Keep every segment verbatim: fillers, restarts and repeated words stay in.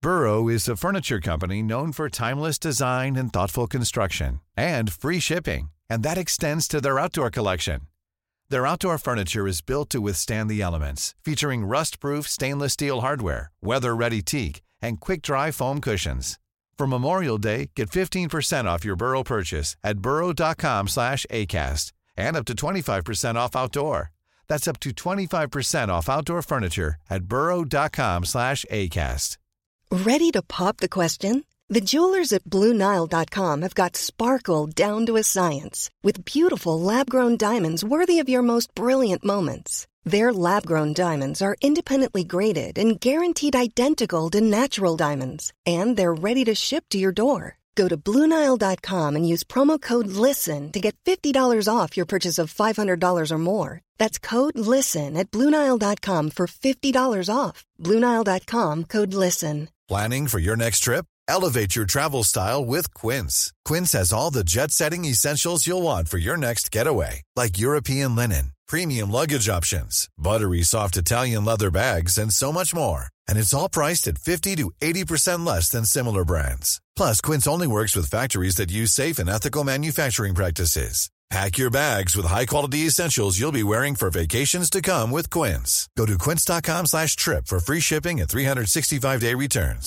Burrow is a furniture company known for timeless design and thoughtful construction, and free shipping, and that extends to their outdoor collection. Their outdoor furniture is built to withstand the elements, featuring rust-proof stainless steel hardware, weather-ready teak, and quick-dry foam cushions. For Memorial Day, get fifteen percent off your Burrow purchase at burrow.com slash ACAST and up to twenty-five percent off outdoor. That's up to twenty-five percent off outdoor furniture at burrow.com slash ACAST. Ready to pop the question? The jewelers at Blue Nile dot com have got sparkle down to a science with beautiful lab-grown diamonds worthy of your most brilliant moments. Their lab-grown diamonds are independently graded and guaranteed identical to natural diamonds, and they're ready to ship to your door. Go to Blue Nile dot com and use promo code LISTEN to get fifty dollars off your purchase of five hundred dollars or more. That's code LISTEN at Blue Nile dot com for fifty dollars off. Blue Nile dot com, code LISTEN. Planning for your next trip? Elevate your travel style with Quince. Quince has all the jet-setting essentials you'll want for your next getaway, like European linen, premium luggage options, buttery soft Italian leather bags, and so much more. And it's all priced at fifty to eighty percent less than similar brands. Plus, Quince only works with factories that use safe and ethical manufacturing practices. Pack your bags with high-quality essentials you'll be wearing for vacations to come with Quince. Go to quince.com slash trip for free shipping and three sixty-five day returns.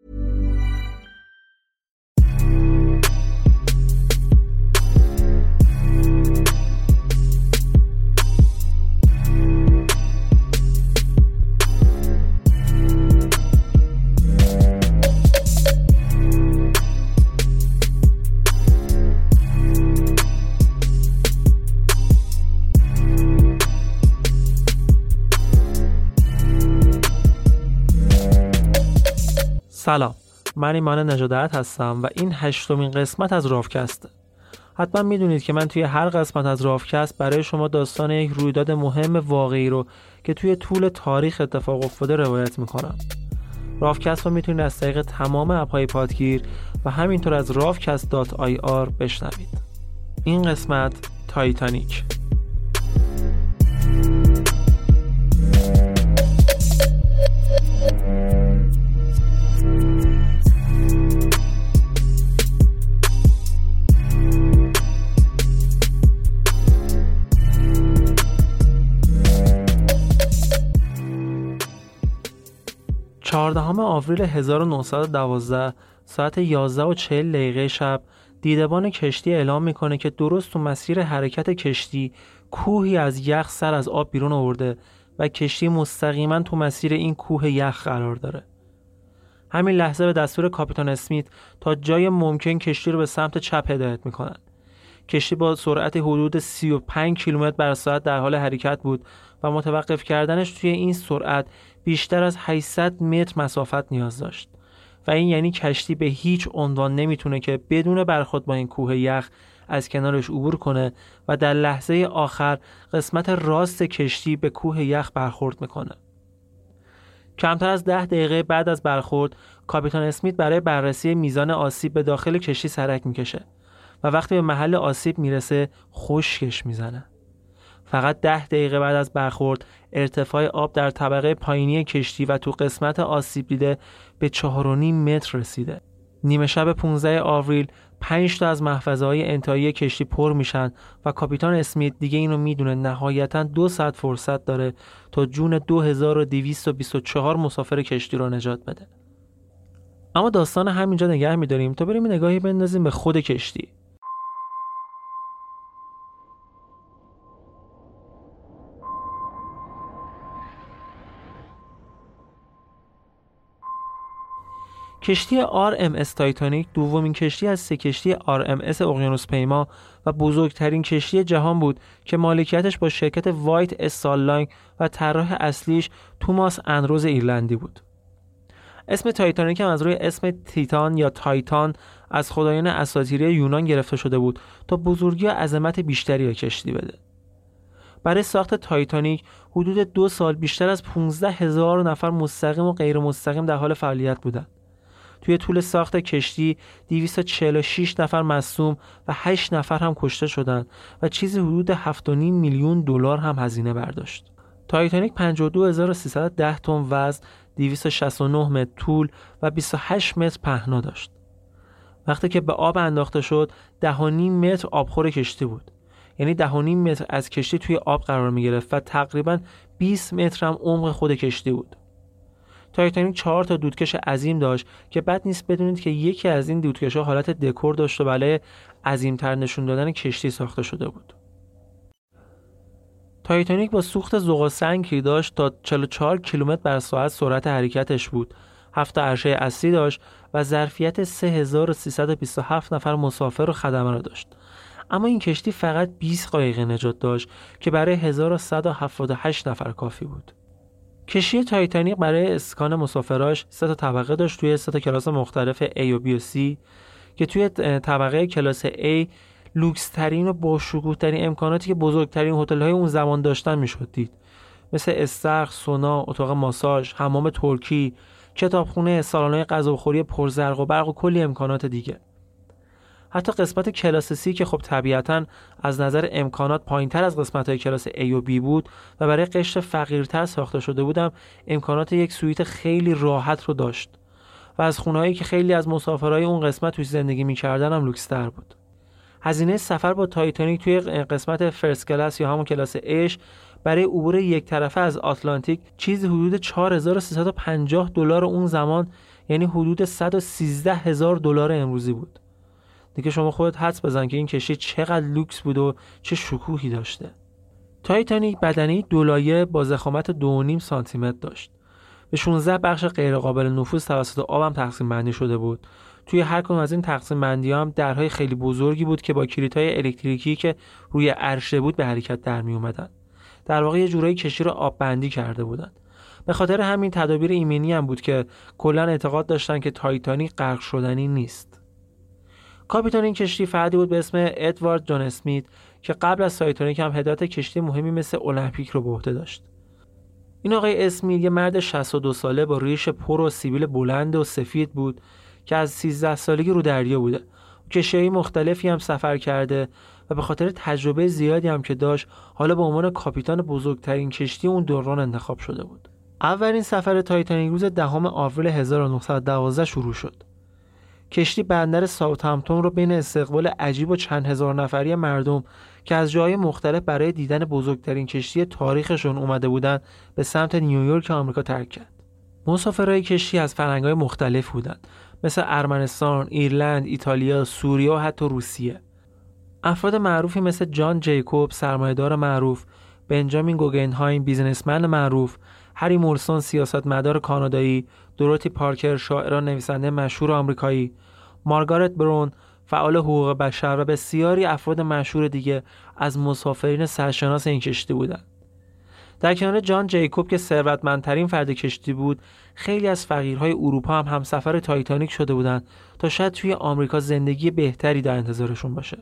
سلام، من ایمان نژادت هستم و این هشتمین قسمت از رافکسته. حتما میدونید که من توی هر قسمت از رافکست برای شما داستان یک رویداد مهم واقعی رو که توی طول تاریخ اتفاق افتاده روایت میکنم. رافکست رو میتونید از طریق تمام اپ‌های پادگیر و همینطور از رافکست دات آی آر بشنوید. این قسمت تایتانیک. چهاردهم آوریل هزار و نهصد و دوازده ساعت یازده و چهل دقیقه شب دیدبان کشتی اعلام میکنه که درست تو مسیر حرکت کشتی کوهی از یخ سر از آب بیرون آورده و کشتی مستقیما تو مسیر این کوه یخ قرار داره. همین لحظه به دستور کاپیتان اسمیت تا جای ممکن کشتی رو به سمت چپ هدایت میکنن. کشتی با سرعت حدود سی و پنج کیلومتر بر ساعت در حال حرکت بود و متوقف کردنش توی این سرعت بیشتر از هشتصد متر مسافت نیاز داشت و این یعنی کشتی به هیچ عنوان نمیتونه که بدون برخورد با این کوه یخ از کنارش عبور کنه و در لحظه آخر قسمت راست کشتی به کوه یخ برخورد میکنه. کمتر از ده دقیقه بعد از برخورد کاپیتان اسمیت برای بررسی میزان آسیب به داخل کشتی سرک میکشه و وقتی به محل آسیب میرسه خشکش میزنه. فقط ده دقیقه بعد از برخورد ارتفاع آب در طبقه پایینی کشتی و تو قسمت آسیب دیده به چهار و نیم متر رسیده. نیمه شب پانزدهم آوریل پنج تا از محفظه‌های انتهایی کشتی پر میشن و کاپیتان اسمیت دیگه اینو میدونه نهایتاً دو ساعت فرصت داره تا جون دو هزار و دویست و بیست و چهار مسافر کشتی رو نجات بده. اما داستان همینجا نگه می‌داریم تا بریم نگاهی بندازیم به خود کشتی. کشتی آر ام اس تایتانیک دومین کشتی از سه کشتی آر ام اس اقیانوس‌پیما و بزرگترین کشتی جهان بود که مالکیتش با شرکت وایت استال لاین و طراح اصلیش توماس اندروز ایرلندی بود. اسم تایتانیک هم از روی اسم تیتان یا تایتان از خدایان اساطیری یونان گرفته شده بود تا بزرگی و عظمت بیشتری به کشتی بده. برای ساخت تایتانیک حدود دو سال بیشتر از پانزده هزار نفر مستقیم و غیر مستقیم در حال فعالیت بودند. توی طول ساخت کشتی دویست و چهل و شش نفر مصدوم و هشت نفر هم کشته شدند و چیزی حدود هفت و نیم میلیون دلار هم هزینه برداشت. تایتانیک پنجاه و دو هزار و سیصد و ده تن وزن، دویست و شصت و نه متر طول و بیست و هشت متر پهنا داشت. وقتی که به آب انداخته شد ده و نیم متر آبخور کشتی بود. یعنی ده و نیم متر از کشتی توی آب قرار می گرفت و تقریباً بیست متر هم عمق خود کشتی بود. تایتانیک چهار تا دودکش عظیم داشت که بد نیست بدونید که یکی از این دودکش‌ها حالت دکور داشت و برای عظیم‌تر نشون دادن کشتی ساخته شده بود. تایتانیک با سوخت ذوق‌سنگ که داشت تا چهل و چهار کیلومتر بر ساعت سرعت حرکتش بود. هفت عرشه اصلی داشت و ظرفیت سه هزار و سیصد و بیست و هفت نفر مسافر و خدمه را داشت. اما این کشتی فقط بیست قایق نجات داشت که برای هزار و صد و هفتاد و هشت نفر کافی بود. کشتی تایتانیک برای اسکان مسافراش سه تا طبقه داشت توی سه تا کلاس مختلف A و B و C که توی طبقه کلاس A لوکس ترین و با شکوه ترین امکاناتی که بزرگترین هتل های اون زمان داشتن میشد دید، مثل استخر، سونا، اتاق ماساژ، حمام ترکی، کتابخونه، سالن‌های غذاخوری پرزرق و برق و کلی امکانات دیگه. حتی قسمت کلاس سی که خب طبیعتاً از نظر امکانات پایین‌تر از قسمت‌های کلاس A و B بود و برای قشر فقیرتر ساخته شده بودم، امکانات یک سویت خیلی راحت رو داشت و از خونه‌هایی که خیلی از مسافرای اون قسمت توش زندگی می‌کردن هم لوکس‌تر بود. هزینه سفر با تایتانیک توی قسمت فرست کلاس یا همون کلاس Aش برای عبور یک طرفه از آتلانتیک چیزی حدود چهار هزار و سیصد و پنجاه دلار اون زمان، یعنی حدود صد و سیزده هزار دلار امروزی بود. دیگه شما خودت حدس بزن که این کشتی چقدر لوکس بود و چه شکوهی داشته. تایتانیک بدنه دولایه با ضخامت دو و نیم سانتی متر داشت. به شانزده بخش غیر قابل نفوذ توسط آب هم تقسیم بندی شده بود. توی هر کدوم از این تقسیم بندی هم درهای خیلی بزرگی بود که با کلیدهای الکتریکی که روی عرشه بود به حرکت در می اومدن. در واقع یه جورایی کشتی رو آب بندی کرده بودن. به خاطر همین تدابیر ایمنی هم بود که کلا اعتقاد داشتن که تایتانیک غرق شدنی نیست. کاپیتان این کشتی فردی بود به اسم ادوارد جان اسمیت که قبل از تایتانیک هم هدایت کشتی مهمی مثل المپیک رو به عهده داشت. این آقای اسمیت یه مرد شصت و دو ساله با ریش پر و سیبیل بلند و سفید بود که از سیزده سالگی رو دریا بوده. کشتی‌های مختلفی هم سفر کرده و به خاطر تجربه زیادی هم که داشت حالا به عنوان کاپیتان بزرگترین کشتی اون دوران انتخاب شده بود. اولین سفر تایتانیک روز دهم آوریل هزار و نهصد و دوازده شروع شد. کشتی بندر ساوثهمپتون رو بین استقبال عجیب و چند هزار نفری مردم که از جاهای مختلف برای دیدن بزرگترین کشتی تاریخشون اومده بودن به سمت نیویورک آمریکا ترک کرد. مسافرای کشتی از فرهنگ‌های مختلف بودند، مثل ارمنستان، ایرلند، ایتالیا، سوریه و حتی روسیه. افراد معروفی مثل جان جیکوب، سرمایه‌دار معروف، بنجامین گوگنهایم، بیزنسمن معروف، هری مورسون، سیاستمدار کانادایی، دوروتی پارکر، شاعر و نویسنده مشهور آمریکایی، مارگارت برون، فعال حقوق بشر و بسیاری افراد مشهور دیگه از مسافرین سرشناس این کشتی بودند. در کنار جان جیکوب که ثروتمندترین فرد کشتی بود، خیلی از فقیرهای اروپا هم همسفر تایتانیک شده بودند تا شاید توی آمریکا زندگی بهتری در انتظارشون باشه.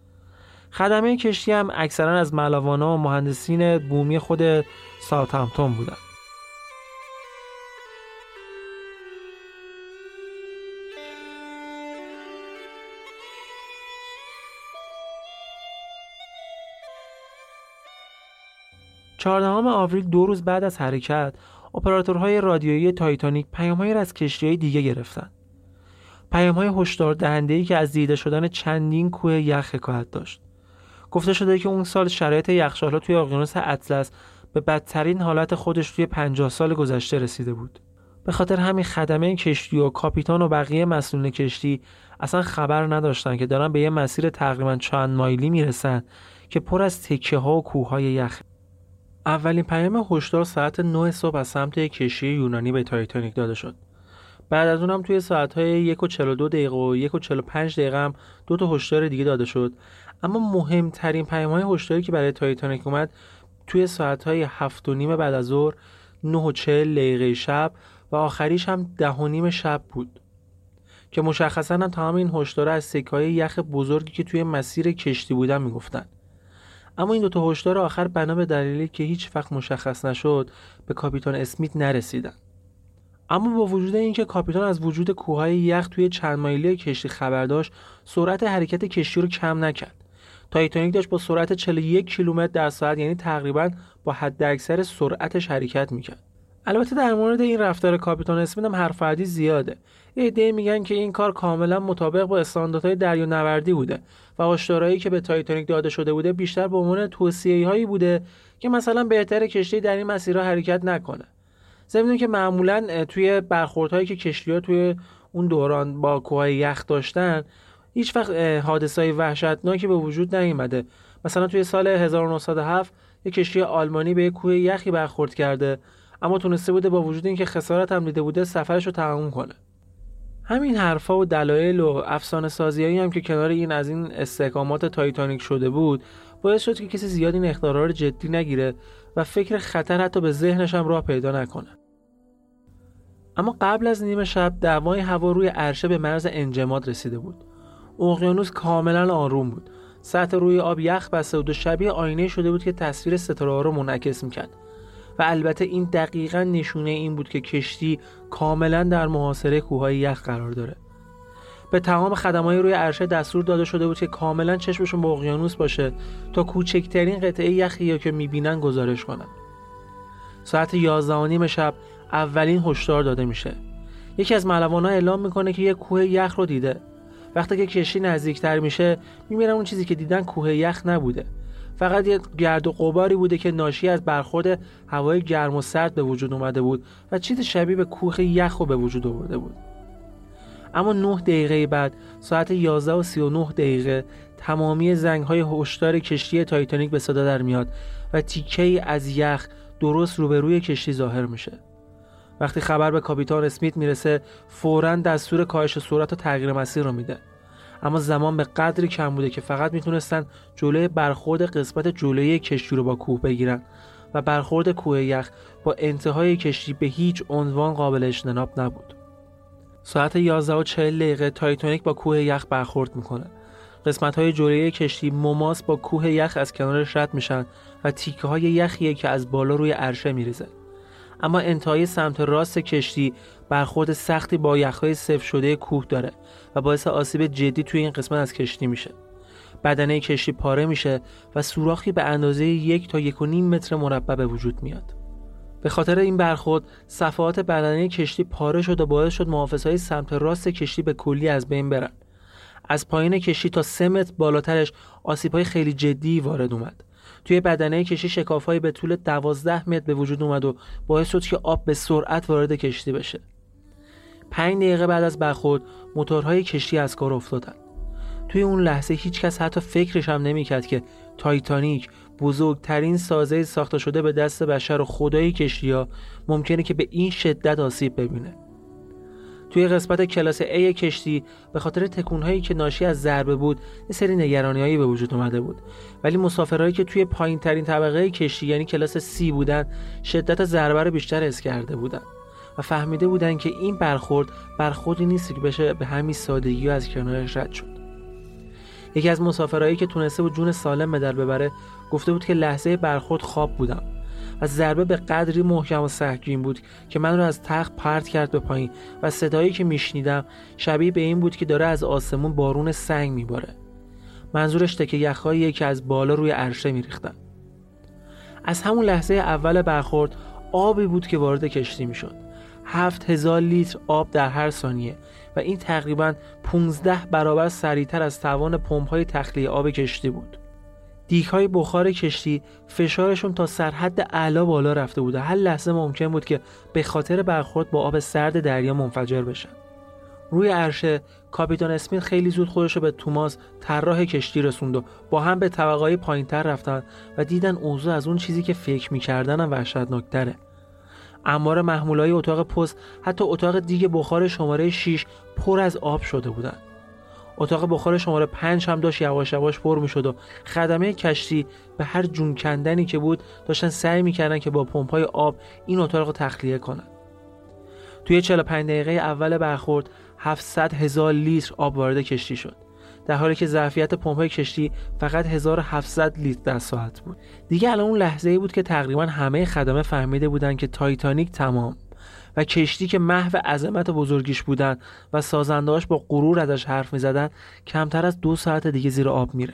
خدمه کشتی هم اکثرا از ملاوانا و مهندسین بومی خود ساوثهمپتون بودند. چهاردهم آوریل دو روز بعد از حرکت، اپراتورهای رادیویی تایتانیک پیام‌هایی را از کشتی‌های دیگه گرفتن. پیام‌های هشدار دهنده‌ای که از دیده شدن چندین کوه یخ حکایت داشت. گفته شده که اون سال شرایط یخچال‌ها توی اقیانوس اطلس به بدترین حالت خودش توی پنجاه سال گذشته رسیده بود. به خاطر همین خدمه کشتی و کاپیتان و بقیه مسئولین کشتی اصلا خبر نداشتن که دارن به یه مسیر تقریباً چند مایلی میرسن که پر از تکه‌ها و کوه‌های یخ. اولین پیام هشدار ساعت نه صبح از سمت کشتی یونانی به تایتانیک داده شد. بعد از اونم توی ساعت‌های یک و چهل و دو دقیقه و یک و چهل و پنج دقیقه هم دو تا هشدار دیگه داده شد. اما مهمترین پیام‌های هشداری که برای تایتانیک اومد توی ساعت‌های هفت و نیم بعد از ظهر، نه و چهل دقیقه شب و آخریش هم ده و نیم شب بود که مشخصاً هم تمام این هشدارا از سکه‌های یخ بزرگی که توی مسیر کشتی بودن میگفتن. اما این دو تا هشدار آخر بنا به دلیلی که هیچ وقت مشخص نشد به کاپیتان اسمیت نرسیدن. اما با وجود اینکه کاپیتان از وجود کوههای یخ توی چند مایلی کشتی خبر داشت، سرعت حرکت کشتی رو کم نکرد. تایتانیک داشت با سرعت چهل و یک کیلومتر در ساعت، یعنی تقریباً با حد اکثر سرعتش حرکت میکرد. البته در مورد این رفتار کاپیتان اسمیت هم حرف و حدیث زیاده. یه عده میگن که این کار کاملا مطابق با استانداردهای دریانوردی بوده و هشدارهایی که به تایتانیک داده شده بوده بیشتر به عنوان توصیه‌هایی بوده که مثلا بهتره کشتی در این مسیرها حرکت نکنه. ضمن که معمولا توی برخوردهایی که کشتی‌ها توی اون دوران با کوههای یخ داشتن هیچ وقت حادثه‌ای وحشتناکی به وجود نیامده. مثلا توی سال هزار و نهصد و هفت یک کشتی آلمانی به یک کوه یخی برخورد کرده، اما تونسته بوده با وجود اینکه خسارت هم دیده بوده سفرش رو تمام کنه. همین حرفا و دلایل و افسانه سازیایی هم که کنار این از این استحکامات تایتانیک شده بود باعث شد که کسی زیاد این اخطارها رو جدی نگیره و فکر خطر حتی به ذهنش هم راه پیدا نکنه. اما قبل از نیمه شب دمای هوا روی عرشه به مرز انجماد رسیده بود. اقیانوس کاملا آروم بود. سطح روی آب یخ بسته بود و شبیه آینه شده بود که تصویر ستاره‌ها رو منعکس می‌کرد. و البته این دقیقاً نشونه این بود که کشتی کاملا در محاصره کوههای یخ قرار داره. به تمام خدمای روی عرشه دستور داده شده بود که کاملا چشمشون به اقیانوس باشه تا کوچکترین قطعه یخی که میبینن گزارش کنن. ساعت یازده و نیم شب اولین هشدار داده میشه. یکی از ملوان‌ها اعلام میکنه که یک کوه یخ رو دیده. وقتی که کشتی نزدیکتر میشه میبینن اون چیزی که دیدن کوه یخ نبوده، فقط یه گرد و غباری بوده که ناشی از برخورد هوای گرم و سرد به وجود اومده بود و چیز شبیه به کوه یخ رو به وجود آورده بود. اما نه دقیقه بعد ساعت یازده و سی و نه دقیقه تمامی زنگ‌های هشدار کشتی تایتانیک به صدا در میاد و تیکه‌ای از یخ درست روبروی کشتی ظاهر میشه. وقتی خبر به کاپیتان اسمیت میرسه فوراً دستور کاهش سرعت و تغییر مسیر رو میده. اما زمان به قدری کم بوده که فقط میتونستن جلوی برخورد قسمت جلویی کشتی رو با کوه بگیرن و برخورد کوه یخ با انتهای کشتی به هیچ عنوان قابل اجتناب نبود. ساعت یازده و چهل دقیقه تایتانیک با کوه یخ برخورد میکنه. قسمت‌های جلویی کشتی مماس با کوه یخ از کنارش رد میشن و تیکه‌های یخیه که از بالا روی عرشه میریزه. اما انتهای سمت راست کشتی برخورد سختی با یخ‌های سفت شده کوه داره و باعث آسیب جدی توی این قسمت از کشتی میشه. بدنه کشتی پاره میشه و سوراخی به اندازه یک تا یک و نیم متر مربع به وجود میاد. به خاطر این برخورد صفحات بدنه کشتی پاره شد و باعث شد محافظهای سمت راست کشتی به کلی از بین برن. از پایین کشتی تا سه متر بالاترش آسیب‌های خیلی جدی وارد اومد. توی بدنه کشتی شکاف‌های به طول دوازده متر به وجود اومد و باعث شد که آب به سرعت وارد کشتی بشه. پنج دقیقه بعد از برخورد موتورهای کشتی از کار افتادن. توی اون لحظه هیچ کس حتی فکرش هم نمی‌کرد که تایتانیک، بزرگترین سازه ساخته شده به دست بشر و خدای کشتی‌ها، ممکنه که به این شدت آسیب ببینه. توی قسمت کلاس A کشتی به خاطر تکون‌هایی که ناشی از ضربه بود یه سری نگرانی‌هایی به وجود اومده بود، ولی مسافرایی که توی پایین‌ترین طبقه کشتی یعنی کلاس C بودن شدت ضربه رو بیشتر حس کرده بودن و فهمیده بودن که این برخورد برخوردی نیست که بشه به همین سادگی از کنارش رد شد. یکی از مسافرایی که تونسته بود جون سالم به در ببره گفته بود که لحظه برخورد خواب بودم و ضربه به قدری محکم و سهمگین بود که من رو از تخت پرت کرد به پایین و صدایی که میشنیدم شبیه به این بود که داره از آسمون بارون سنگ میباره. منظورش تکه یخ‌هاییه که از بالا روی عرشه میریختن. از همون لحظه اول برخورد آبی بود که وارد کشتی میشد. هفت هزار لیتر آب در هر ثانیه و این تقریباً پانزده برابر سریعتر از توان پمپ‌های تخلیه آب کشتی بود. دیگ‌های بخار کشتی فشارشون تا سرحد اعلا بالا رفته بود و هر لحظه ممکن بود که به خاطر برخورد با آب سرد دریا منفجر بشن. روی عرشه کاپیتان اسمیت خیلی زود خودش رو به توماس طراح کشتی رسوند و با هم به طبقه‌های پایین‌تر رفتن و دیدن اوضاع از اون چیزی که فکر می‌کردن هم وحشتناک‌تره. انبار محمولای اتاق پست حتی اتاق دیگ بخار شماره شش پر از آب شده بودن. اتاق بخار شماره پنج هم داشت یواش یواش پر می شد و خدمه کشتی به هر جون کندنی که بود داشتن سعی می کردن که با پمپ‌های آب این اتاق رو تخلیه کنن. توی چهل و پنج دقیقه اول برخورد هفتصد هزار لیتر آب وارد کشتی شد، در حالی که ظرفیت پمپ‌های کشتی فقط هزار و هفتصد لیتر در ساعت بود. دیگه الان اون لحظه‌ای بود که تقریبا همه خدمه فهمیده بودن که تایتانیک تمام و کشتی که محو عظمت بزرگیش بودن و سازنده‌اش با غرور ازش حرف می‌زدن کمتر از دو ساعت دیگه زیر آب میره.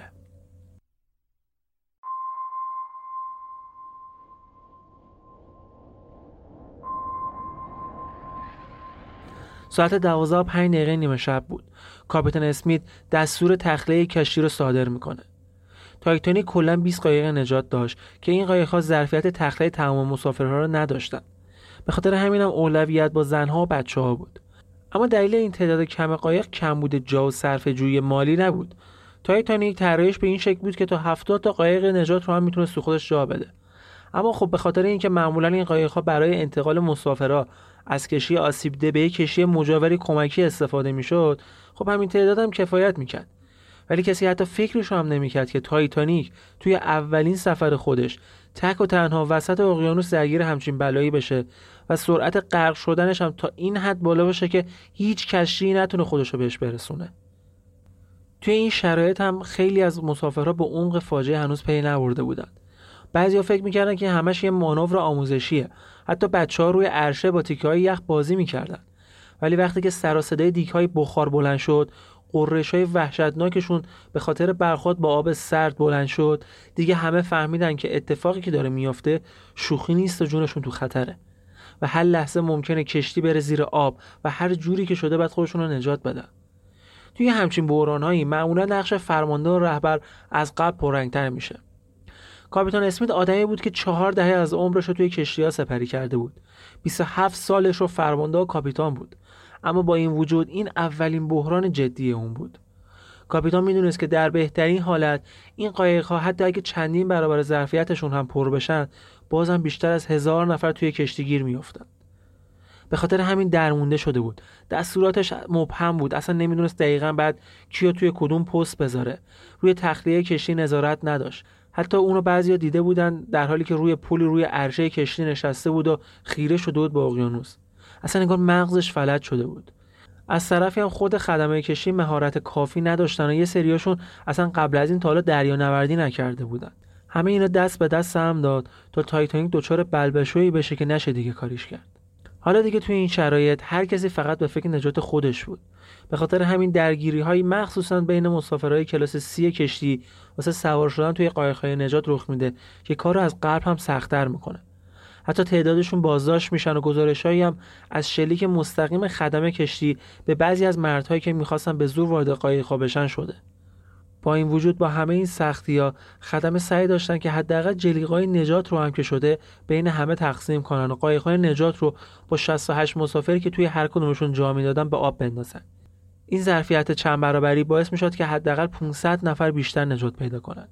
ساعت دوازده و پنج دقیقه نیمه شب بود. کاپیتان اسمیت دستور تخلیه کشتی رو صادر میکنه. تایتانیک کلاً بیست قایق نجات داشت که این قایق‌ها ظرفیت تخلیه تمام مسافرها رو نداشتن. به خاطر همینم اولویت با زنها و بچه‌ها بود. اما دلیل این تعداد کم قایق کمبود جا و صرفه‌جویی مالی نبود. تایتانیک طراحیش به این شکل بود که تا هفتاد تا قایق نجات رو هم میتونست تو خودش جا بده. اما خب به خاطر اینکه معمولاً این قایق‌ها برای انتقال مسافرها از کشتی آسیب‌ده به یک کشتی مجاوری کمکی استفاده میشد، خب همین تعداد هم کفایت میکرد. ولی کسی حتی فکرش هم نمیکرد که تایتانیک توی اولین سفر خودش تک و تنها وسط اقیانوس درگیر همچین بلایی بشه و سرعت غرق شدنش هم تا این حد بالا باشه که هیچ کشتی نتونه خودشو بهش برسونه. توی این شرایط هم خیلی از مسافرها به عمق فاجعه هنوز پی نبرده بودن. بعضیا فکر میکردن که همش یه مانور آموزشیه. حتی بچه‌ها روی عرشه با تیکه‌های یخ بازی میکردن. ولی وقتی که سر و صدای دیگ‌های بخار بلند شد، قرش‌های وحشتناکشون به خاطر برخورد با آب سرد بلند شد، دیگه همه فهمیدن که اتفاقی که داره میفته شوخی نیست و جونشون تو خطره و هر لحظه ممکنه کشتی بره زیر آب و هر جوری که شده باید خودشون رو نجات بدن. توی همچین بحران‌هایی معمولا نقش فرمانده و رهبر از قبل پررنگ‌تر میشه. کاپیتان اسمیت آدمی بود که چهار دهه از عمرش رو توی کشتی‌ها سپری کرده بود. بیست و هفت سالش رو فرمانده و کاپیتان بود. اما با این وجود این اولین بحران جدی اون بود. کاپیتان میدونست که در بهترین حالت این قایق‌ها حتی اگه چندین برابر ظرفیتشون هم پر بشن، بازم بیشتر از هزار نفر توی کشتی گیر میافتن. به خاطر همین درمونده شده بود. دستوراتش مبهم بود. اصلا نمیدونست دقیقاً بعد کیو توی کدوم پست بذاره. روی تخلیه کشتی نظارت نداشت. حتی اونو بعضیا دیده بودن در حالی که روی پل روی عرشه کشتی نشسته بود و خیره شده بود به اقیانوس. اصلا انگار مغزش فلج شده بود. از طرفی هم خود خدمه کشتی مهارت کافی نداشتن و یه سریاشون اصلا قبل از این تا حالا دریانوردی نکرده بودن. همه اینا دست به دست هم داد تا تایتانیک دچار بلبشویی بشه که نشه دیگه کاریش کرد. حالا دیگه توی این شرایط هر کسی فقط به فکر نجات خودش بود. به خاطر همین درگیری‌های مخصوصاً بین مسافرای کلاس سی کشتی واسه سوار شدن توی قایق‌های نجات رخ میده که کارو از قبل هم سخت‌تر میکنه. حتی تعدادشون بازداشت میشن و گزارشایی هم از شلیک مستقیم خدمه کشتی به بعضی از مردهایی که میخواستن به زور وارد قایق‌ها بشن شده. با این وجود با همه این سختی‌ها خدمه سعی داشتن که حداقل جلیقه‌های نجات رو هم که شده بین همه تقسیم کنن و قایق‌های نجات رو با شصت و هشت مسافری که توی هر کدومشون جا میدادن به آب بندازن. این ظرفیت چند برابری باعث میشد که حداقل پانصد نفر بیشتر نجات پیدا کنند.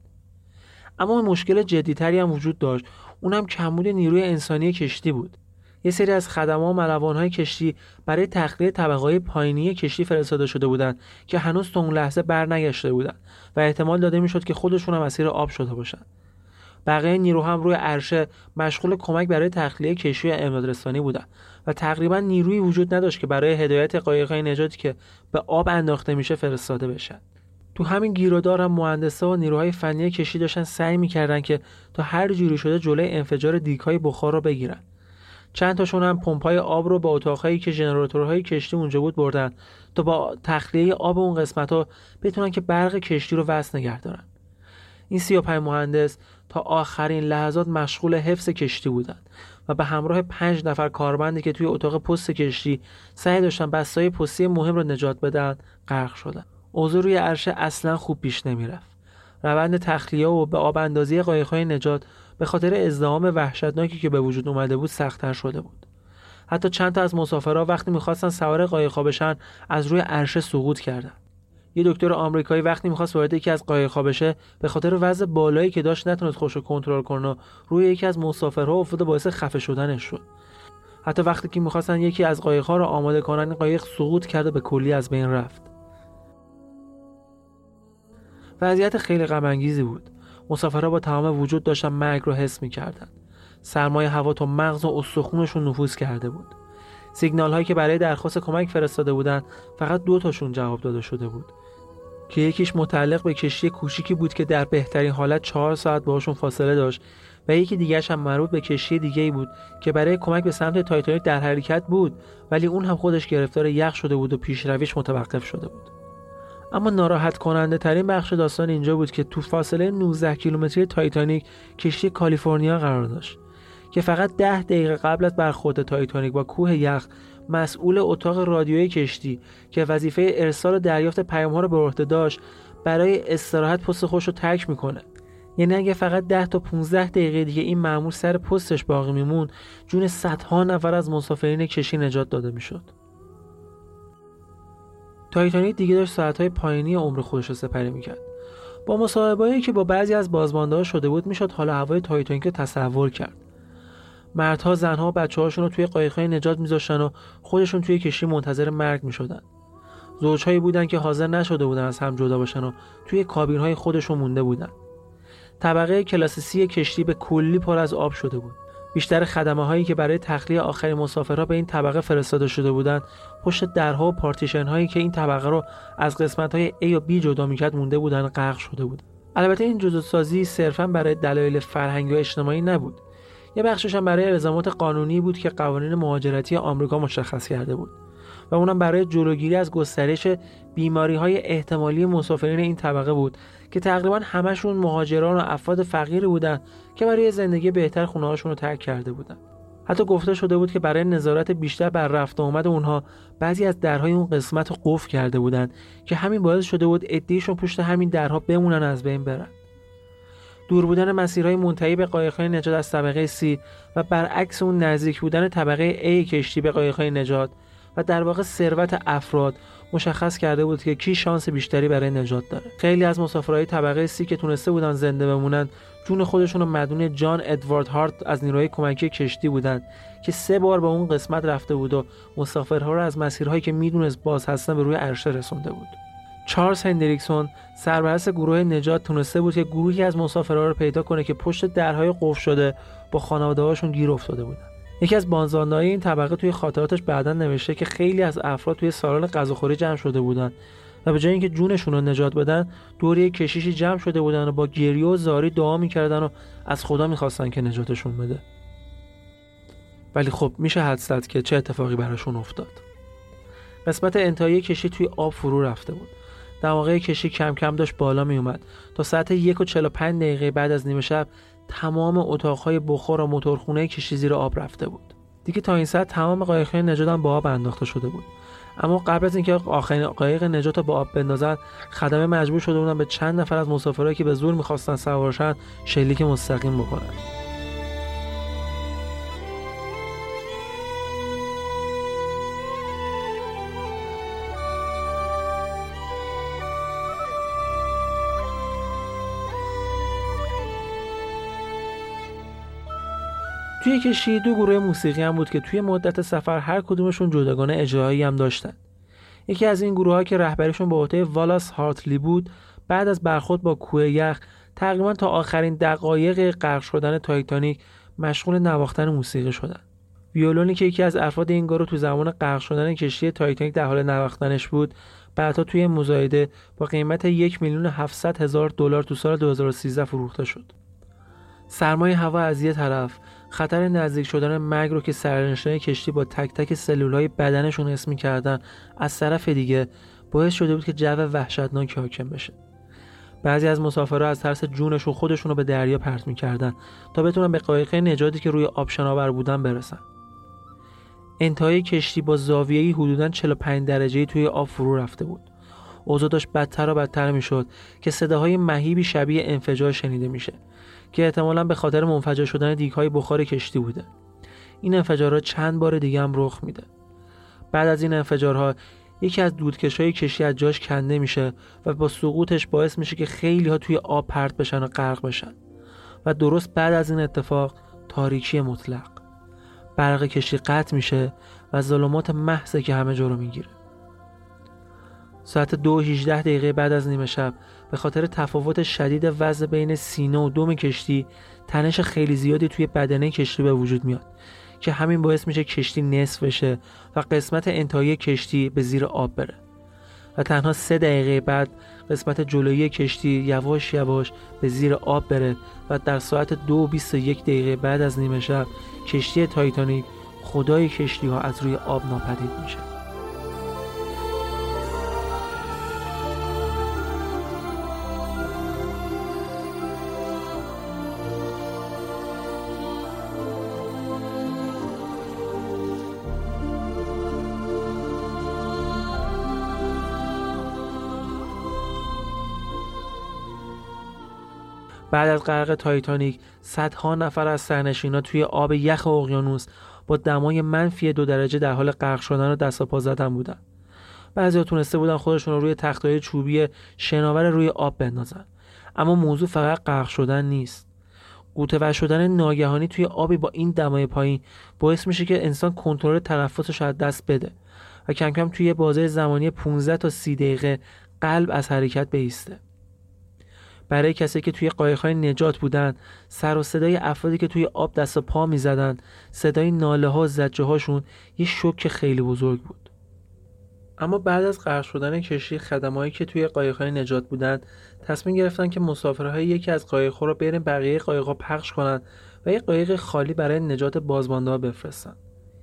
اما مشکل جدی‌تری هم وجود داشت. اونم کمبود نیروی انسانی کشتی بود. یه سری از خدمه و ملوان‌های کشتی برای تخلیه طبقه‌های پایینی کشتی فرستاده شده بودند که هنوز تا اون لحظه برنگشته بودند و احتمال داده میشد که خودشون هم اسیر آب شده باشند. بقیه نیرو هم روی عرشه مشغول کمک برای تخلیه کشتی امدادرسانی بودند و تقریبا نیرویی وجود نداشت که برای هدایت قایق‌های نجاتی که به آب انداخته میشه فرستاده بشن. تو همین گیرودار هم مهندسا و نیروهای فنی کشتی داشتن سعی می‌کردن که تا هر جوری شده جلوی انفجار دیگ‌های بخار رو بگیرن. چند تاشون هم پمپ‌های آب رو به اتاق‌هایی که ژنراتورهای کشتی اونجا بود بردن تا با تخلیه آب اون قسمت‌ها بتونن که برق کشتی رو وصل نگه دارن. این سی و پنج مهندس تا آخرین لحظات مشغول حفظ کشتی بودند و به همراه پنج نفر کارمندی که توی اتاق پست کشتی سعی داشتن بسته‌های پستی مهم رو نجات بدن غرق شدن. اوضاع روی عرشه اصلا خوب پیش نمیرفت. روند تخلیه و به آب اندازی قایق‌های نجات به خاطر ازدحام وحشتناکی که به وجود اومده بود سخت‌تر شده بود. حتی چند تا از مسافرها وقتی می‌خواستن سوار قایق‌ها بشن از روی عرشه سقوط کردن. یه دکتر آمریکایی وقتی می‌خواست وارد یکی از قایق‌ها بشه به خاطر وزن بالایی که داشت نتونست خودش رو کنترل کنه، روی یکی از مسافرها افتاد و باعث خفه شدنش شد. حتی وقتی که می‌خواستن یکی از قایق‌ها رو آماده کنن این قایق سقوط کرد و به کلی از بین رفت. وضعیت خیلی غم انگیزی بود. مسافرها با تمام وجود داشتن مرگ رو حس می‌کردن. سرمای هوا تا مغز و استخونشون نفوذ کرده بود. سیگنال هایی که برای درخواست کمک فرستاده بودن فقط دو تاشون جواب داده شده بود که یکیش متعلق به کشتی کوچیکی بود که در بهترین حالت چهار ساعت باهاشون فاصله داشت و یکی دیگه‌اش هم مربوط به کشتی دیگه‌ای بود که برای کمک به سمت تایتانیک در حرکت بود ولی اون هم خودش گرفتار یخ شده بود و پیشرویش متوقف شده بود. اما ناراحت کننده ترین بخش داستان اینجا بود که تو فاصله نوزده کیلومتری تایتانیک کشتی کالیفرنیا قرار داشت که فقط ده دقیقه قبل از برخورد تایتانیک با کوه یخ مسئول اتاق رادیویی کشتی که وظیفه ارسال و دریافت پیام‌ها رو به عهده داشت برای استراحت پست خودش رو ترک میکنه. یعنی اگه فقط ده تا پانزده دقیقه دیگه این مأمور سر پستش باقی میمون، جون صدها نفر از مسافرین کشتی نجات داده میشد. تایتانیک دیگه داشت ساعت‌های پایینی عمر خودش رو سپری میکرد. با مصاحبه‌ای که با بعضی از بازمانده‌ها شده بود میشد حال هوای تایتانیک رو تصور کرد. مردها، زنها و بچه‌هاشون رو توی قایق‌های نجات می‌ذاشتن و خودشون توی کشتی منتظر مرگ می‌شدن. زوجهایی بودن که حاضر نشده بودن از هم جدا بشن و توی کابین‌های خودشون مونده بودن. طبقه کلاس سی کشتی به کلی پر از آب شده بود. بیشتر خدمه‌هایی که برای تخلیه آخرین مسافرها به این طبقه فرستاده شده بودند، پشت درها و پارتیشن‌هایی که این طبقه رو از قسمت‌های A و B جدا می‌کرد مونده بودن، غرق شده بودند. البته این جداسازی صرفاً برای دلایل فرهنگی و اجتماعی نبود. یه بخشش هم برای الزامات قانونی بود که قوانین مهاجرتی آمریکا مشخص کرده بود و اونم برای جلوگیری از گسترش بیماری‌های احتمالی مسافرین این طبقه بود که تقریباً همشون مهاجران و افراد فقیری بودن که برای زندگی بهتر خونه‌هاشون رو ترک کرده بودن. حتی گفته شده بود که برای نظارت بیشتر بر رفت و آمد اونها بعضی از درهای اون قسمت رو قفل کرده بودن که همین باعث شده بود عده‌شون پشت همین درها بمونن، از بین برن. دور بودن مسیرهای منتهی به قایق‌های نجات از طبقه C و برعکس اون نزدیک بودن طبقه A کشتی به قایق‌های نجات و در واقع ثروت افراد مشخص کرده بود که کی شانس بیشتری برای نجات داره. خیلی از مسافرهای طبقه C که تونسته بودن زنده بمونن، جون خودشون رو مدیون جان ادوارد هارت از نیروهای کمکی کشتی بودن که سه بار به اون قسمت رفته بود و مسافرها رو از مسیرهایی که میدونست باز هستن به روی عرشه رسونده بود. چارلز هندریکسون، سرپرست گروه نجات، تونسته بود که گروهی از مسافرها رو پیدا کنه که پشت درهای قفل شده با خانواده‌هاشون گیر افتاده بودن. یکی از بازمانده‌های این طبقه توی خاطراتش بعداً نوشته که خیلی از افراد توی سالن غذاخوری جمع شده بودن و به جای اینکه جونشون رو نجات بدن، دور یک کشیشی جمع شده بودن و با گریه و زاری دعا می‌کردن و از خدا می‌خواستن که نجاتشون بده. ولی خب میشه حدس زد که چه اتفاقی براشون افتاد. قسمت انتهایی کشتی توی آب فرو رفته بود. دماغه کشتی کم کم داشت بالا می اومد. تا ساعت یک و چهل و پنج دقیقه بعد از نیمه شب تمام اتاقهای بخار و موتورخونه کشتی زیر آب رفته بود. دیگه تا این ساعت تمام قایق‌های نجات هم با آب انداخته شده بود. اما قبل از اینکه آخرین قایق نجات رو با آب بندازن، خدمه مجبور شده بودن به چند نفر از مسافرایی که به زور می‌خواستن سوار شن شلیک مستقیم بکنن. توی کشتی دو گروه موسیقی هم بود که توی مدت سفر هر کدومشون جداگانه اجرایی هم داشتن. یکی از این گروه‌ها که رهبریشون به عهده والاس هارتلی بود، بعد از برخورد با کوه یخ تقریبا تا آخرین دقایق غرق شدن تایتانیک مشغول نواختن موسیقی شدن. ویولونی که یکی از افراد این گروه تو زمان غرق شدن کشتی تایتانیک در حال نواختنش بود، بعدا توی مزایده با قیمت یک میلیون و هفتصد هزار دلار تو سال دو هزار و سیزده فروخته شد. سرمای هوا از یه طرف، خطر نزدیک شدن مرگ رو که سرنشینان کشتی با تک تک سلولهای بدنشون حس می‌کردن، از طرف دیگه باعث شده بود که جو وحشتناکی حاکم بشه. بعضی از مسافرها از ترس جونشون خودشون رو به دریا پرت می‌کردن تا بتونن به قایق نجاتی که روی آب شناور بودن برسن. انتهای کشتی با زاویه‌ای حدوداً چهل و پنج درجه‌ای توی آب فرو رفته بود. اوضاع داشت بدتر و بدتر می‌شد که صداهای مهیبی شبیه انفجار شنیده میشه که احتمالاً به خاطر منفجر شدن دیگ‌های بخار کشتی بوده. این انفجارها چند بار دیگه هم رخ میده. بعد از این انفجارها یکی از دودکش‌های کشتی از جاش کنده میشه و با سقوطش باعث میشه که خیلی‌ها توی آب پرت بشن و غرق بشن. و درست بعد از این اتفاق تاریکی مطلق. برق کشتی قطع میشه و ظلمات محض که همه جا رو میگیره. ساعت دو و هجده دقیقه بعد از نیمه شب به خاطر تفاوت شدید وزن بین سینه و دم کشتی تنش خیلی زیادی توی بدنه کشتی به وجود میاد که همین باعث میشه کشتی نصف بشه و قسمت انتهایی کشتی به زیر آب بره و تنها سه دقیقه بعد قسمت جلویی کشتی یواش یواش به زیر آب بره و در ساعت دو و بیست و یک دقیقه بعد از نیمه شب کشتی تایتانیک، خدای کشتی ها، از روی آب ناپدید میشه. بعد از غرق تایتانیک صدها نفر از سرنشینا توی آب یخ اقیانوس با دمای منفی دو درجه در حال غرق شدن و دست و پا زدن بودن. بعضیا تونسته بودن خودشون رو روی تختای چوبی شناور روی آب بندازن. اما موضوع فقط غرق شدن نیست. غوطه‌ور شدن ناگهانی توی آبی با این دمای پایین باعث میشه که انسان کنترل تنفسش از دست بده و کم کم توی بازه زمانی پانزده تا سی دقیقه قلب از حرکت بایسته. برای کسی که توی قایق‌های نجات بودن، سر و صدای افرادی که توی آب دست و پا می‌زدن، صدای ناله‌ها و زجه‌هاشون یه شوک خیلی بزرگ بود. اما بعد از غرق شدن کشتی، خدمایی که توی قایق‌های نجات بودن تصمیم گرفتن که مسافرهای یکی از قایق‌ها رو برن بقیه قایق‌ها پخش کنن و یه قایق خالی برای نجات بازمانده‌ها بفرستن.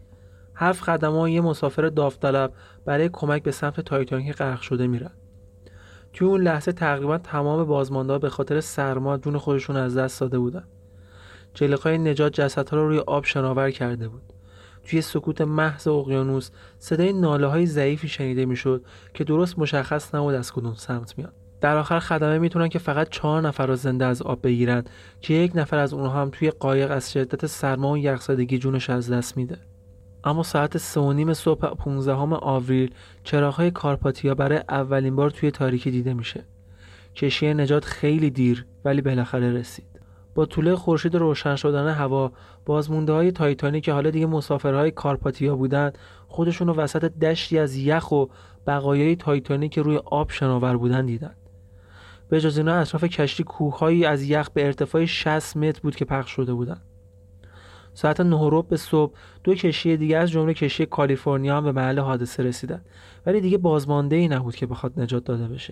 هفت خدما و یه مسافر داوطلب برای کمک به سمت تایتانیک غرق شده میرن. توی اون لحظه تقریبا تمام بازمانده‌ها به خاطر سرما جون خودشون از دست داده بودن. جلیقه‌های نجات جسدها رو روی آب شناور کرده بود. توی سکوت محض اقیانوس صدای ناله‌های ضعیفی شنیده میشد که درست مشخص نبود از کدوم سمت میاد. در آخر خدمه میتونن که فقط چهار نفر رو زنده از آب بگیرن که یک نفر از اونها هم توی قایق از شدت سرما و یخزدگی جونش از دست میده. اما ساعت سه و نیم صبح پانزدهم آوریل چراغ‌های کارپاتیا برای اولین بار توی تاریکی دیده میشه. کشتی نجات خیلی دیر ولی بالاخره رسید. با طلوع خورشید روشن شدن هوا، بازمونده‌های تایتانیک که حالا دیگه مسافرهای کارپاتیا بودن، خودشون رو وسط دشتی از یخ و بقایای تایتانیک که روی آب شناور بودن دیدن. به جز اینا اطراف کشتی کوه‌هایی از یخ به ارتفاع شصت متر بود که پخش شده بودن. ساعت نه و ربع صبح دو کشتی دیگه از جمله کشتی کالیفرنیا هم به محل حادثه رسیدن، ولی دیگه بازمانده‌ای نبود که بخواد نجات داده بشه.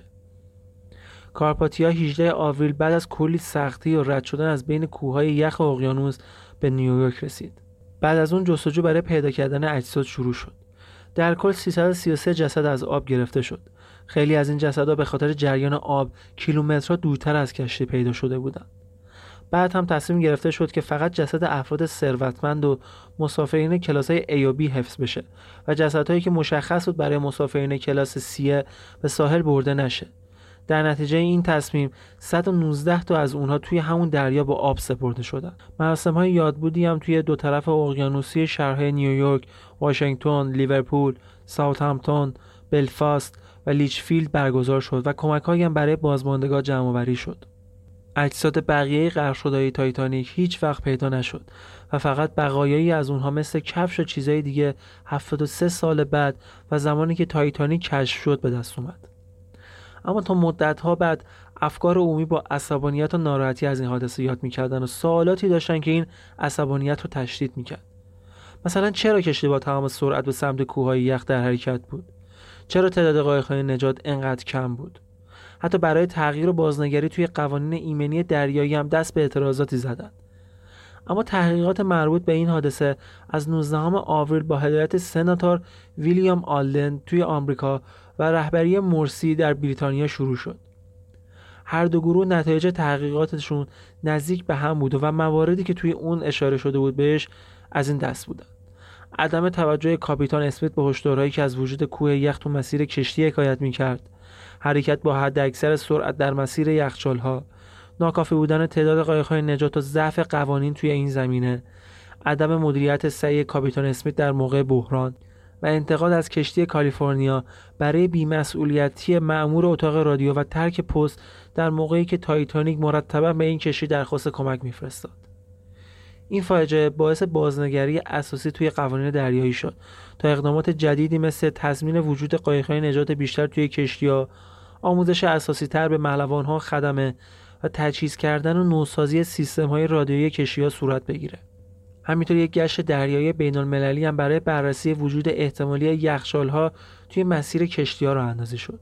کارپاتیا هجدهم آوریل بعد از کلی سختی و رد شدن از بین کوههای یخ اقیانوس به نیویورک رسید. بعد از اون جستجو برای پیدا کردن اجساد شروع شد. در کل سیصد و سی و سه جسد از آب گرفته شد. خیلی از این جسدها به خاطر جریان آب کیلومترها دورتر از کشتی پیدا شده بودند. بعد هم تصمیم گرفته شد که فقط جسد افراد ثروتمند و مسافرین کلاس‌های A و B حفظ بشه و جسدهایی که مشخص بود برای مسافرین کلاس C به ساحل برده نشه. در نتیجه این تصمیم صد و نوزده تا از اونها توی همون دریا با آب سپرده شدن. مراسم‌های یادبودی هم توی دو طرف اقیانوسی شهرهای نیویورک، واشنگتن، لیورپول، ساوثهمپتون، بلفاست و لیچفیلد برگزار شد و کمک‌هایی هم برای بازماندگان جمع‌آوری شد. اجساد بقیه غرق شده‌های تایتانیک هیچ وقت پیدا نشد و فقط بقایایی از اونها مثل کفش و چیزای دیگه هفتاد و سه سال بعد و زمانی که تایتانیک کشف شد به دست اومد. اما تا مدت‌ها بعد افکار عمومی با عصبانیت و ناراحتی از این حادثه یاد می‌کردن و سوالاتی داشتن که این عصبانیت رو تشدید می‌کرد. مثلا چرا کشتی با تمام سرعت به سمت کوههای یخ در حرکت بود؟ چرا تعداد قایق‌های نجات انقدر کم بود؟ حتی برای تغییر و بازنگری توی قوانین ایمنی دریایی هم دست به اعتراضاتی زدند. اما تحقیقات مربوط به این حادثه از نوزدهم آوریل با هدایت سناتور ویلیام آلدن توی آمریکا و رهبری مرسی در بریتانیا شروع شد. هر دو گروه نتایج تحقیقاتشون نزدیک به هم بود و مواردی که توی اون اشاره شده بود بهش از این دست بودن: عدم توجه کاپیتان اسمیت به هشدارهایی که از وجود کوه یخ تو مسیر کشتی حکایت می‌کرد، حرکت با حداکثر سرعت در مسیر یخچال‌ها، ناکافی بودن تعداد قایق‌های نجات و ضعف قوانین توی این زمینه، عدم مدیریت سعی کاپیتان اسمیت در موقع بحران و انتقاد از کشتی کالیفرنیا برای بی‌مسئولیتی مأمور اتاق رادیو و ترک پست در موقعی که تایتانیک مرتباً به این کشتی درخواست کمک می‌فرستاد. این فاجعه باعث بازنگری اساسی توی قوانین دریایی شد تا اقدامات جدیدی مثل تضمین وجود قایق‌های نجات بیشتر توی کشتی‌ها، آموزش اساسی‌تر به مهلوان‌ها خدمه و تجهیز کردن و نوسازی سیستم‌های رادیویی کشتی‌ها صورت بگیره. همینطور یک گشت دریایی بین‌المللی هم برای بررسی وجود احتمالی یخچال‌ها توی مسیر کشتی‌ها راه اندازی شد.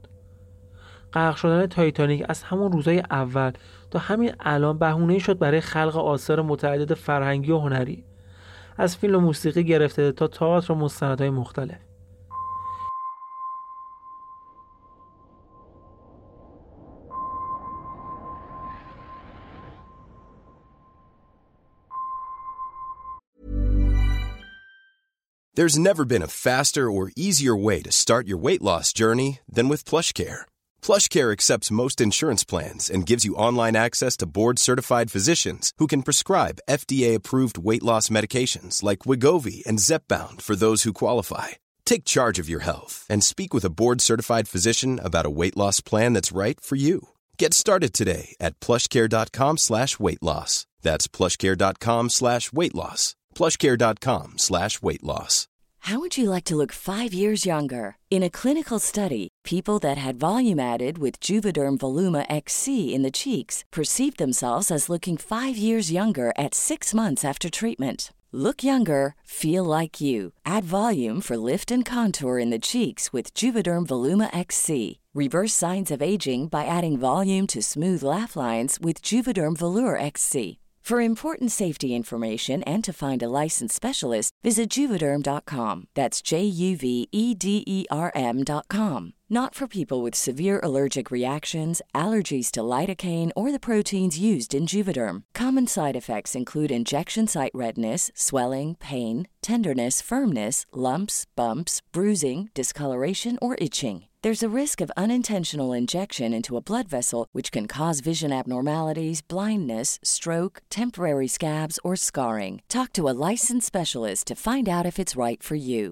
غرق شدن تایتانیک از همون روزهای اول تا همین الان بهونه‌ای شد برای خلق آثار متعدد فرهنگی و هنری، از فیلم و موسیقی گرفته تا تئاتر و مستندهای مختلف. There's never been a faster or easier way to start your weight loss journey than with PlushCare. PlushCare accepts most insurance plans and gives you online access to board-certified physicians who can prescribe F D A-approved weight loss medications like Wegovy and Zepbound for those who qualify. Take charge of your health and speak with a board-certified physician about a weight loss plan that's right for you. Get started today at plushcare.com slash weight loss. That's plushcare.com slash weight loss. plushcare.com slash weight loss. How would you like to look five years younger? In a clinical study, people that had volume added with Juvederm Voluma X C in the cheeks perceived themselves as looking five years younger at six months after treatment. Look younger, feel like you. Add volume for lift and contour in the cheeks with Juvederm Voluma X C. Reverse signs of aging by adding volume to smooth laugh lines with Juvederm Volure X C. For important safety information and to find a licensed specialist, visit Juvederm dot com. That's J U V E D E R M dot com. Not for people with severe allergic reactions, allergies to lidocaine, or the proteins used in Juvederm. Common side effects include injection site redness, swelling, pain, tenderness, firmness, lumps, bumps, bruising, discoloration, or itching. There's a risk of unintentional injection into a blood vessel, which can cause vision abnormalities, blindness, stroke, temporary scabs, or scarring. Talk to a licensed specialist to find out if it's right for you.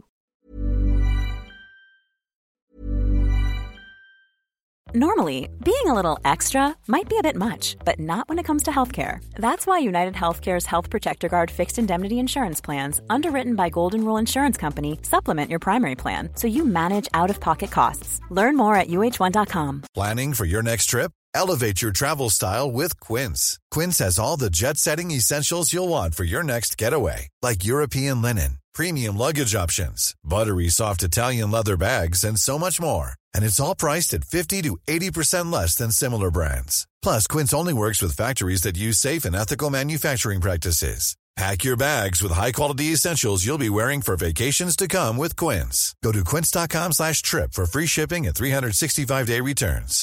Normally, being a little extra might be a bit much, but not when it comes to healthcare. That's why United Healthcare's Health Protector Guard fixed indemnity insurance plans, underwritten by Golden Rule Insurance Company, supplement your primary plan so you manage out-of-pocket costs. Learn more at U H one dot com. Planning for your next trip? Elevate your travel style with Quince. Quince has all the jet-setting essentials you'll want for your next getaway, like European linen, premium luggage options, buttery soft Italian leather bags, and so much more. And it's all priced at fifty to eighty percent less than similar brands. Plus, Quince only works with factories that use safe and ethical manufacturing practices. Pack your bags with high-quality essentials you'll be wearing for vacations to come with Quince. Go to quince.com slash trip for free shipping and three sixty-five day returns.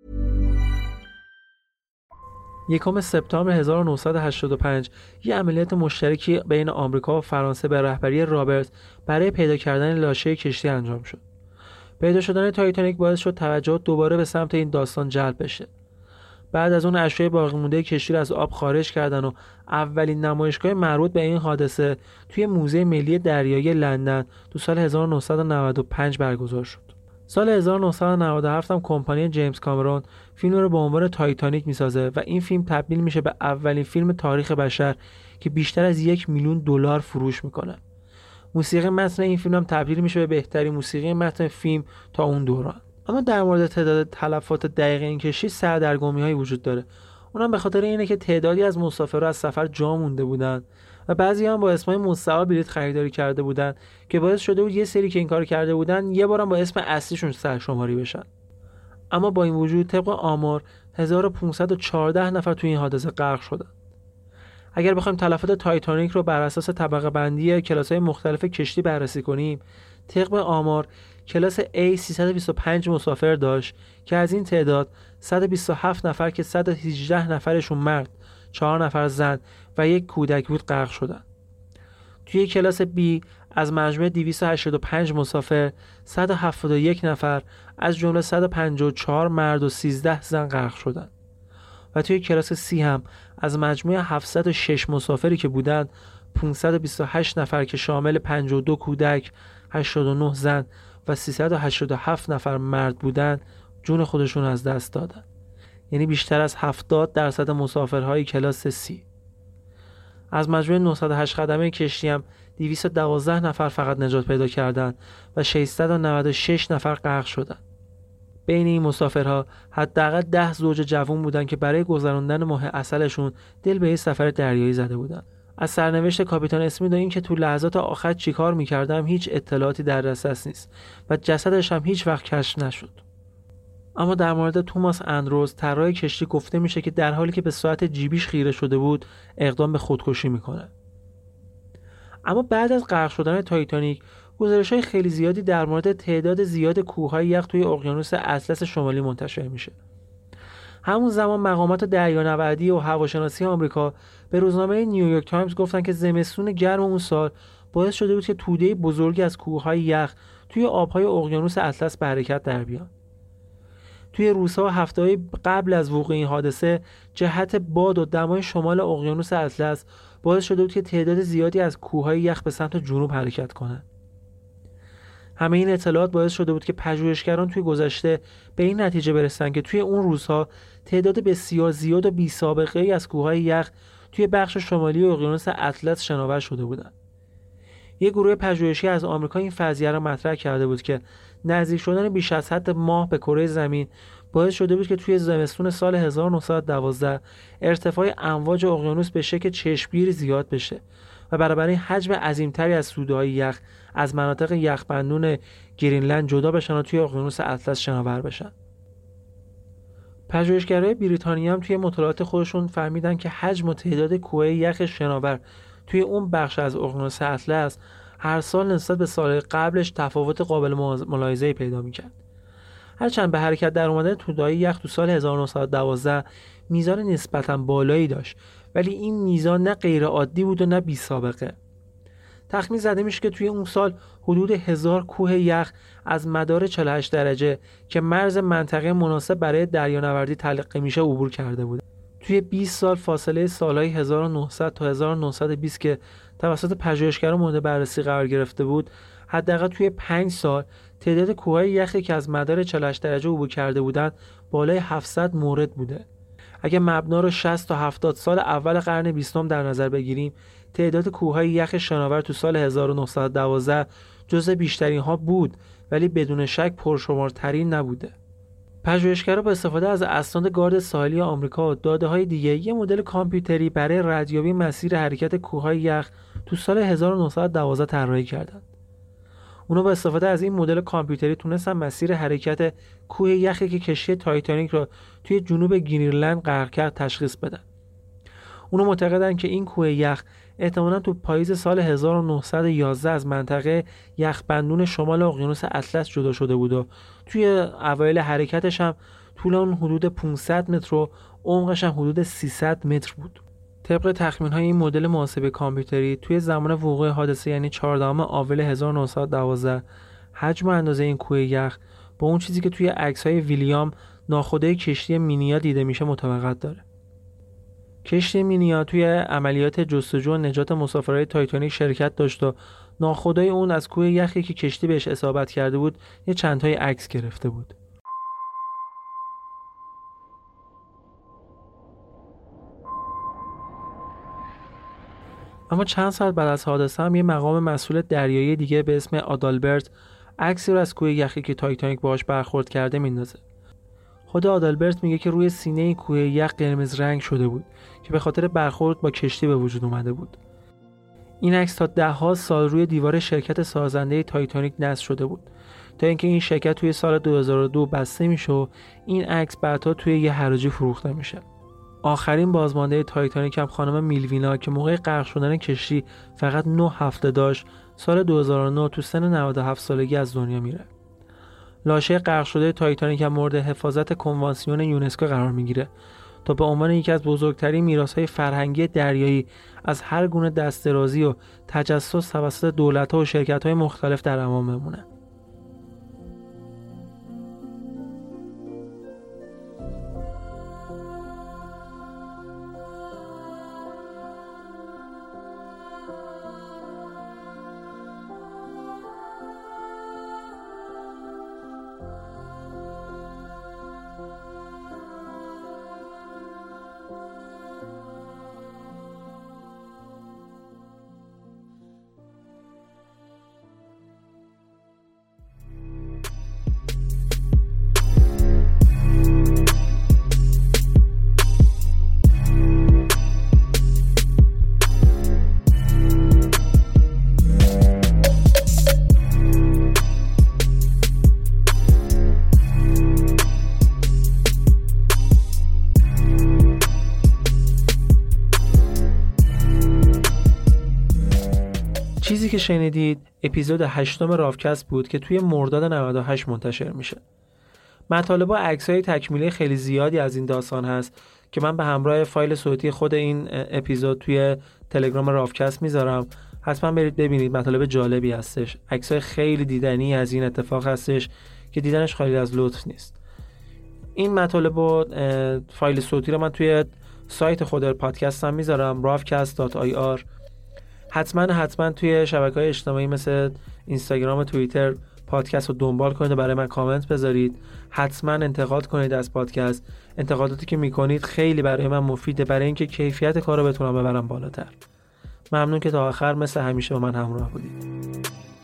یکم سپتامبر هزار و نهصد و هشتاد و پنج یه عملیات مشترکی بین آمریکا و فرانسه به رهبری رابرت برای پیدا کردن لاشه کشتی انجام شد. پیدا شدن تایتانیک باعث شد توجه دوباره به سمت این داستان جلب بشه. بعد از اون اشیاء باقی مونده کشتی رو از آب خارج کردن و اولین نمایشگاه مربوط به این حادثه توی موزه ملی دریایی لندن تو سال هزار و نهصد و نود و پنج برگزار شد. سال هزار و نهصد و نود و هفت هم کمپانی جیمز کامرون فیلم رو به عنوان تایتانیک میسازه و این فیلم تبدیل میشه به اولین فیلم تاریخ بشر که بیشتر از یک میلیون دلار فروش میکنه. موسیقی متن این فیلم هم تبدیل میشه به بهترین موسیقی متن فیلم تا اون دوران. اما در مورد تعداد تلفات دقیق این کشتی سردرگمی‌هایی وجود داره. اونم به خاطر اینه که تعدادی از مسافرها از سفر جا مونده بودن و بعضی هم با اسمای مستعار بلیط خریداری کرده بودن که باعث شده بود یه سری که این کار کرده بودن یه بارم با اسم اصلیشون سرشماری بشن. اما با این وجود طبق آمار هزار و پانصد و چهارده نفر توی این حادثه غرق شدن. اگر بخوایم تلفات تایتانیک رو بر اساس طبقه بندی کلاس‌های مختلف کشتی بررسی کنیم، طبق آمار کلاس A سیصد و بیست و پنج مسافر داشت که از این تعداد صد و بیست و هفت نفر که صد و هجده نفرشون مرد، چهار نفر زن و یک کودک بود غرق شدن. توی کلاس B از مجموع دویست و هشتاد و پنج مسافر صد و هفتاد و یک نفر از جمله صد و پنجاه و چهار مرد و سیزده زن غرق شدن. و توی کلاس C هم از مجموع هفتصد و شش مسافری که بودند پانصد و بیست و هشت نفر که شامل پنجاه و دو کودک، هشتاد و نه زن و سیصد و هشتاد و هفت نفر مرد بودند جون خودشون از دست دادن. یعنی بیشتر از هفتاد درصد مسافرهای کلاس C. از مجموع نهصد و هشت خدمه کشتی هم دویست و دوازده نفر فقط نجات پیدا کردند و ششصد و نود و شش نفر غرق شدند. بین این مسافرها حداقل ده زوج جوان بودند که برای گذراندن ماه عسلشون دل به این سفر دریایی زده بودند. از سرنوشت کاپیتان اسمیت و این که تو لحظات آخر چیکار می‌کردم هیچ اطلاعاتی در دسترس نیست و جسدش هم هیچ وقت کشف نشد. اما در مورد توماس اندروز طراح کشتی گفته میشه که در حالی که به ساعت جیبیش خیره شده بود اقدام به خودکشی میکنه. اما بعد از غرق شدن تایتانیک گزارش‌های خیلی زیادی در مورد تعداد زیاد کوه‌های یخ توی اقیانوس اطلس شمالی منتشر میشه. همون زمان مقامات دریانوردی و هواشناسی آمریکا به روزنامه نیویورک تایمز گفتن که زمستون گرم اون سال باعث شده بود که توده بزرگی از کوه‌های یخ توی آب‌های اقیانوس اطلس به حرکت در بیان. توی روزها و هفته‌های قبل از وقوع این حادثه جهت باد و دمای شمال اقیانوس اطلس باعث شده بود که تعداد زیادی از کوههای یخ به سمت جنوب حرکت کنند. همه این اطلاعات باعث شده بود که پژوهشگران توی گذشته به این نتیجه برسن که توی اون روزها تعداد بسیار زیاد و بی‌سابقه‌ای از کوههای یخ توی بخش شمالی اقیانوس اطلس شناور شده بودند. یک گروه پژوهشی از آمریکا این فرضیه را مطرح کرده بود که نزدیک شدن بیش از حد ماه به کره زمین باعث شده بود که توی زمستون سال هزار و نهصد و دوازده ارتفاع امواج اقیانوس به شکل چشمگیری زیاد بشه و بنابراین حجم عظیمتری از توده‌های یخ از مناطق یخبندون گرینلند جدا بشن و توی اقیانوس اطلس شناور بشن. پژوهشگرای بریتانیا هم توی مطالعات خودشون فهمیدن که حجم و تعداد کوههای یخ شناور توی اون بخش از اقیانوس اطلس هر سال نسبت به سال قبلش تفاوت قابل ملاحظه‌ای پیدا می‌کرد. هرچند به حرکت در اومدن توده‌های یخ تو سال هزار و نهصد و دوازده میزان نسبتاً بالایی داشت، ولی این میزان نه غیر عادی بود و نه بی سابقه. تخمین زده میشه که توی اون سال حدود هزار کوه یخ از مدار چهل و هشت درجه که مرز منطقه مناسب برای دریانوردی تلقی میشه عبور کرده بود. توی بیست سال فاصله سالهای هزار و نهصد تا هزار و نهصد و بیست که توسط پژوهشگران مورد بررسی قرار گرفته بود، حداقل توی پنج سال تعداد کوههای یخی که از مدار چهل و هشت درجه عبور کرده بودند بالای هفتصد مورد بوده. اگه مبنا رو شصت تا هفتاد سال اول قرن بیستم در نظر بگیریم، تعداد کوههای یخ شناور تو سال هزار و نهصد و دوازده جزو بیشترین ها بود، ولی بدون شک پرشمارترین نبوده. پژوهشگران با استفاده از اسناد گارد ساحلی آمریکا و داده‌های دیگه یه مدل کامپیوتری برای ردیابی مسیر حرکت کوههای یخ تو سال هزار و نهصد و دوازده طراحی کردند. اونا با استفاده از این مدل کامپیوتری تونستن مسیر حرکت کوه یخی که کشتی تایتانیک رو توی جنوب گرینلند غرق کرد تشخیص بدن. اونا معتقدن که این کوه یخ احتمالاً تو پاییز سال هزار و نهصد و یازده از منطقه یخبندون شمال اقیانوس اطلس جدا شده بود و توی اوایل حرکتش هم طول اون حدود پانصد متر و عمقش هم حدود سیصد متر بود. طبق تخمین‌های این مدل محاسبه کامپیوتری توی زمان وقوع حادثه یعنی چهاردهم آوریل هزار و نهصد و دوازده حجم و اندازه این کوه یخ با اون چیزی که توی عکس‌های ویلیام ناخودآگاه کشتی مینیا دیده میشه مطابقت داره. کشتی مینیا توی عملیات جستجو و نجات مسافرای تایتانیک شرکت داشت و ناخودآگاه اون از کوه یخی که کشتی بهش اصابت کرده بود یه چند تای عکس گرفته بود. اما چند ساعت بعد از حادثه هم یه مقام مسئول دریایی دیگه به اسم آدالبرت عکسی رو از کوه یخی که تایتانیک باهاش برخورد کرده میندازه. خود آدالبرت میگه که روی سینه کوه یخ قرمز رنگ شده بود که به خاطر برخورد با کشتی به وجود اومده بود. این عکس تا ده ها سال روی دیوار شرکت سازنده تایتانیک نصب شده بود تا اینکه این شرکت توی سال دو هزار و دو بسته میشه و این عکس بعدها توی یه حراجی فروخته میشه. آخرین بازمانده تایتانیک هم خانم میلوینا که موقع غرق شدن کشتی فقط نه هفته داشت، سال دو هزار و نه تو سن نود و هفت سالگی از دنیا میره. لاشه غرق شده تایتانیک هم مورد حفاظت کنوانسیون یونسکو قرار میگیره تا به عنوان یکی از بزرگترین میراث‌های فرهنگی دریایی از هر گونه دست‌درازی و تجسس توسط دولت‌ها و شرکت‌های مختلف در امان بمونه. چیزی که شنیدید اپیزود هشتم راوکست بود که توی مرداد نود و هشت منتشر میشه. مطالب و عکس‌های تکمیلی خیلی زیادی از این داستان هست که من به همراه فایل صوتی خود این اپیزود توی تلگرام راوکست میذارم. حتما برید ببینید، مطالب جالبی هستش. عکس‌های خیلی دیدنی از این اتفاق هستش که دیدنش خالی از لطف نیست. این مطالب و فایل صوتی رو من توی سایت خود پادکست هم میذارم رافکست دات آی آر. حتما حتما توی شبکه‌های اجتماعی مثل اینستاگرام و توییتر پادکست رو دنبال کنید و برای من کامنت بذارید. حتما انتقاد کنید از پادکست. انتقاداتی که میکنید خیلی برای من مفیده، برای اینکه کیفیت کار رو بتونم ببرم بالاتر. ممنون که تا آخر مثل همیشه با من همراه بودید.